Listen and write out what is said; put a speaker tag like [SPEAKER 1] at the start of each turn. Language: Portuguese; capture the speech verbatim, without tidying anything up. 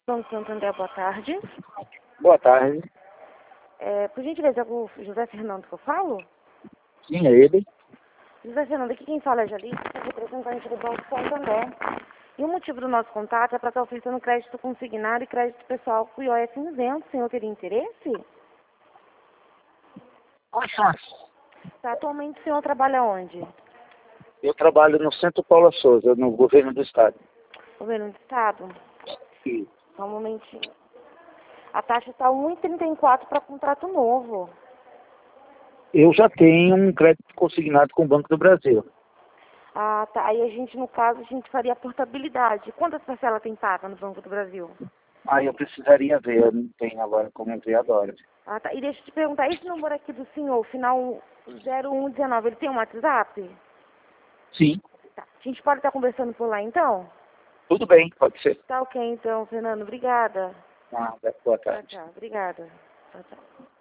[SPEAKER 1] Banco Santander, boa tarde.
[SPEAKER 2] Boa tarde.
[SPEAKER 1] É, por gentileza, é com o José Fernando que eu falo?
[SPEAKER 2] Sim, é ele.
[SPEAKER 1] José Fernando, aqui quem fala é Jalice, representante do Banco Santander. E o motivo do nosso contato é para estar oferecendo crédito consignado e crédito pessoal com o I O S isento. O senhor teria interesse?
[SPEAKER 2] Quais são as-
[SPEAKER 1] Tá, atualmente o senhor trabalha onde?
[SPEAKER 2] Eu trabalho no Centro Paula Souza, no governo do estado.
[SPEAKER 1] Governo do Estado?
[SPEAKER 2] Sim.
[SPEAKER 1] Só um momentinho. A taxa está um vírgula trinta e quatro para contrato novo.
[SPEAKER 2] Eu já tenho um crédito consignado com o Banco do Brasil.
[SPEAKER 1] Ah, tá. Aí a gente, no caso, a gente faria a portabilidade. Quantas parcelas tem paga no Banco do Brasil?
[SPEAKER 2] Aí eu precisaria ver, eu não tenho agora como ver agora.
[SPEAKER 1] Ah, tá. E deixa eu te perguntar, esse número aqui do senhor, final zero um um nove, ele tem um WhatsApp?
[SPEAKER 2] Sim.
[SPEAKER 1] Tá. A gente pode estar conversando por lá, então?
[SPEAKER 2] Tudo bem, pode ser.
[SPEAKER 1] Tá ok, então, Fernando. Obrigada.
[SPEAKER 2] Ah, boa
[SPEAKER 1] Tchau,
[SPEAKER 2] tarde.
[SPEAKER 1] tchau. Obrigada. Tchau, tchau.